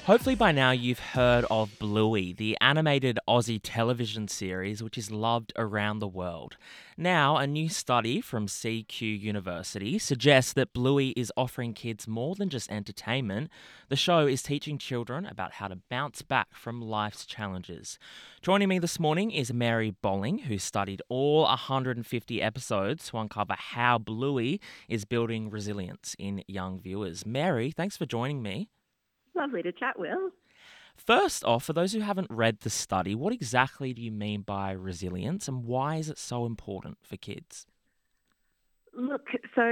Hopefully by now you've heard of Bluey, the animated Aussie television series which is loved around the world. Now, a new study from CQ University suggests that Bluey is offering kids more than just entertainment. The show is teaching children about how to bounce back from life's challenges. Joining me this morning is Mary Bolling, who studied all 150 episodes to uncover how Bluey is building resilience in young viewers. Mary, thanks for joining me. Lovely to chat, Will. First off, for those who haven't read the study, what exactly do you mean by resilience and why is it so important for kids? Look,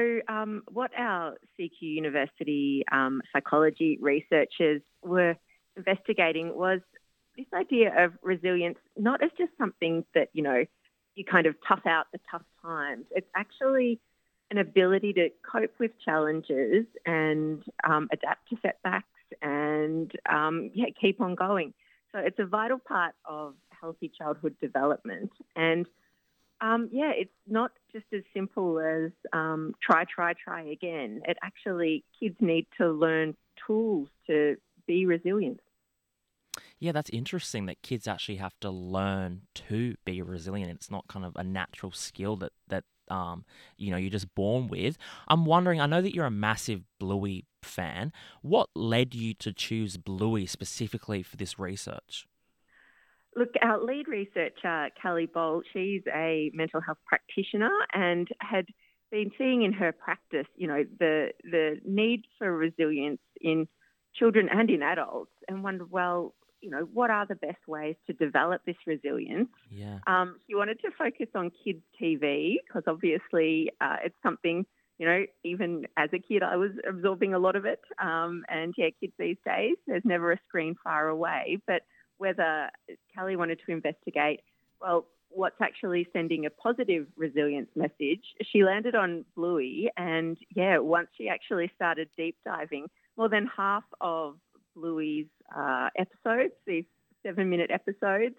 what our CQ University psychology researchers were investigating was this idea of resilience, not as just something that, you kind of tough out the tough times. It's actually an ability to cope with challenges and adapt to setbacks and, keep on going. So it's a vital part of healthy childhood development. And it's not just as simple as try again. It actually, kids need to learn tools to be resilient. Yeah, that's interesting that kids actually have to learn to be resilient. It's not kind of a natural skill that you're just born with. I'm wondering, I know that you're a massive Bluey fan. What led you to choose Bluey specifically for this research? Look, our lead researcher, Kelly Bolt, she's a mental health practitioner and had been seeing in her practice, the need for resilience in children and in adults, and wondered, well, what are the best ways to develop this resilience? Yeah. She wanted to focus on kids' TV because obviously it's something, even as a kid, I was absorbing a lot of it. Kids these days, there's never a screen far away. But whether Kelly wanted to investigate, well, what's actually sending a positive resilience message, she landed on Bluey. And once she actually started deep diving, more than half of Bluey's episodes, these 7-minute episodes,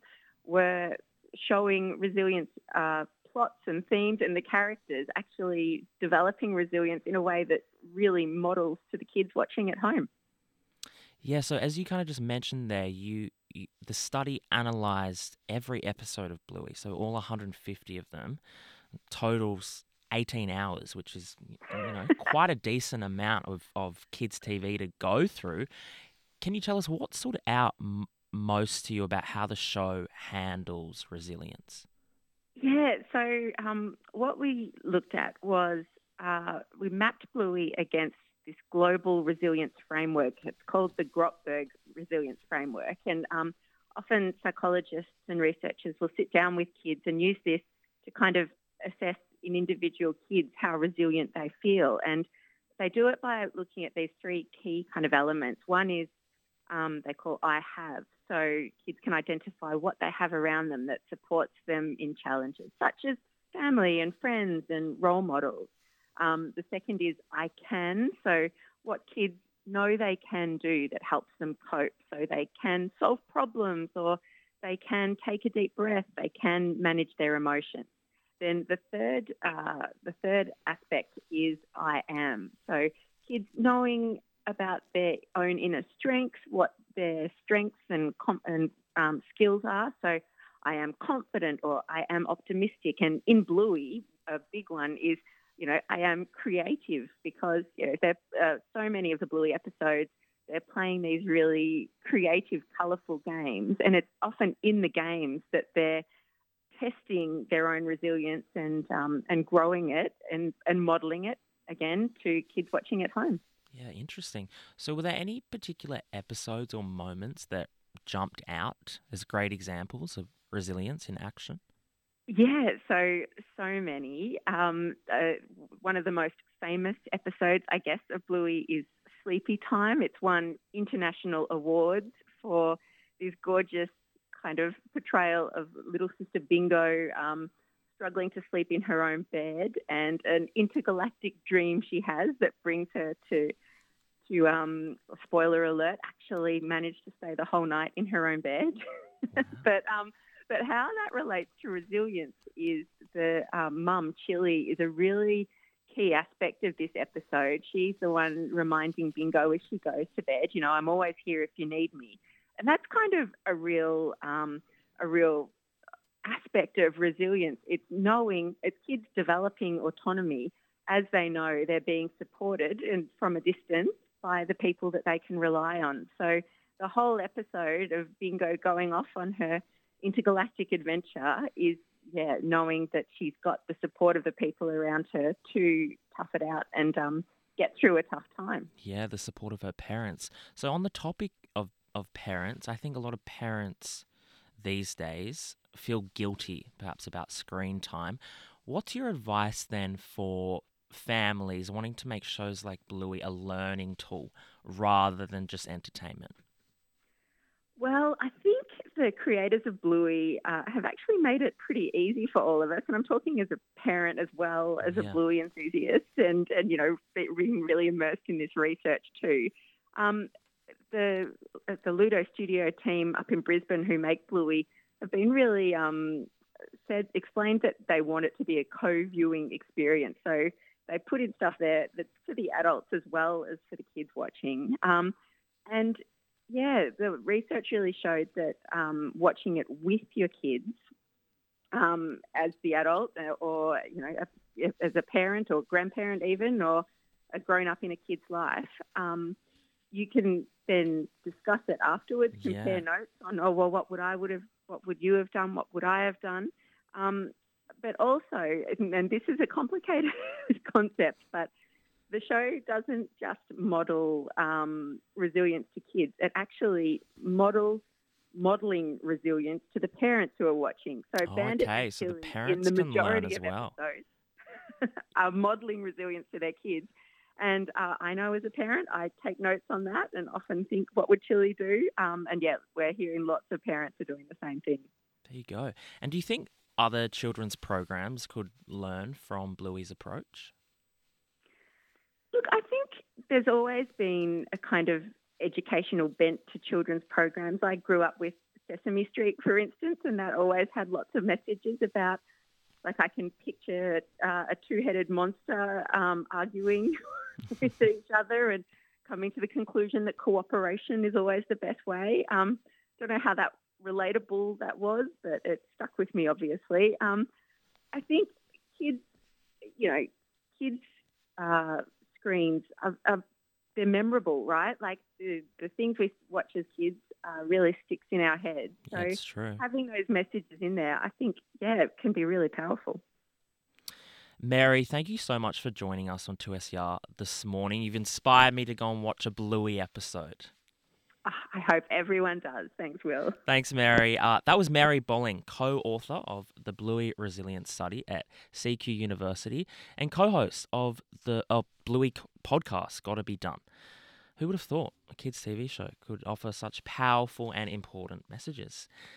were showing resilience plots and themes and the characters actually developing resilience in a way that really models to the kids watching at home. Yeah, so as you kind of just mentioned there, the study analyzed every episode of Bluey, so all 150 of them, totals 18 hours, which is quite a decent amount of kids' TV to go through. Can you tell us what stood out most to you about how the show handles resilience? Yeah, so what we looked at was we mapped Bluey against this global resilience framework. It's called the Grotberg Resilience Framework. And often psychologists and researchers will sit down with kids and use this to kind of assess in individual kids how resilient they feel. And they do it by looking at these three key kind of elements. One is they call I have. So kids can identify what they have around them that supports them in challenges, such as family and friends and role models. The second is I can. So what kids know they can do that helps them cope. So they can solve problems or they can take a deep breath. They can manage their emotions. Then the third aspect is I am. So kids knowing about their own inner strengths, what their strengths and skills are. So I am confident or I am optimistic. And in Bluey, a big one is, I am creative because there so many of the Bluey episodes, they're playing these really creative, colourful games. And it's often in the games that they're testing their own resilience and growing it and modelling it, again, to kids watching at home. Yeah, interesting. So, were there any particular episodes or moments that jumped out as great examples of resilience in action? Yeah, so many. One of the most famous episodes, I guess, of Bluey is Sleepy Time. It's won international awards for this gorgeous kind of portrayal of little sister Bingo struggling to sleep in her own bed and an intergalactic dream she has that brings her spoiler alert, actually managed to stay the whole night in her own bed. Wow. But how that relates to resilience is the mum, Chili, is a really key aspect of this episode. She's the one reminding Bingo as she goes to bed, I'm always here if you need me. And that's kind of a real aspect of resilience. It's knowing, it's kids developing autonomy as they know they're being supported and from a distance by the people that they can rely on. So the whole episode of Bingo going off on her intergalactic adventure is, knowing that she's got the support of the people around her to tough it out and get through a tough time. Yeah, the support of her parents. So on the topic of parents, I think a lot of parents these days feel guilty perhaps about screen time. What's your advice then for families wanting to make shows like Bluey a learning tool rather than just entertainment? Well, I think the creators of Bluey have actually made it pretty easy for all of us. And I'm talking as a parent as well as a Bluey enthusiast and being really immersed in this research too. The Ludo Studio team up in Brisbane who make Bluey have been really explained that they want it to be a co-viewing experience. So they put in stuff there that's for the adults as well as for the kids watching. The research really showed that watching it with your kids as the adult or, as a parent or grandparent even, or a grown-up in a kid's life, you can then discuss it afterwards, compare notes on, what would you have done? What would I have done? But also, and this is a complicated concept, but the show doesn't just model resilience to kids. It actually modelling resilience to the parents who are watching. So Bandit so the parents in the can majority learn as of well. episodes are modelling resilience to their kids. And I know as a parent, I take notes on that and often think, what would Chili do? We're hearing lots of parents are doing the same thing. There you go. And do you think other children's programs could learn from Bluey's approach? Look, I think there's always been a kind of educational bent to children's programs. I grew up with Sesame Street, for instance, and that always had lots of messages about, like, I can picture a two-headed monster arguing with each other and coming to the conclusion that cooperation is always the best way. Don't know how that relatable that was, but it stuck with me, obviously. I think kids screens they're memorable, right? Like the things we watch as kids really sticks in our heads. So that's true. Having those messages in there, I think, it can be really powerful. Mary, thank you so much for joining us on 2SER this morning. You've inspired me to go and watch a Bluey episode. I hope everyone does. Thanks, Will. Thanks, Mary. That was Mary Bolling, co-author of the Bluey Resilience Study at CQ University and co-host of the Bluey podcast, Gotta Be Done. Who would have thought a kids' TV show could offer such powerful and important messages?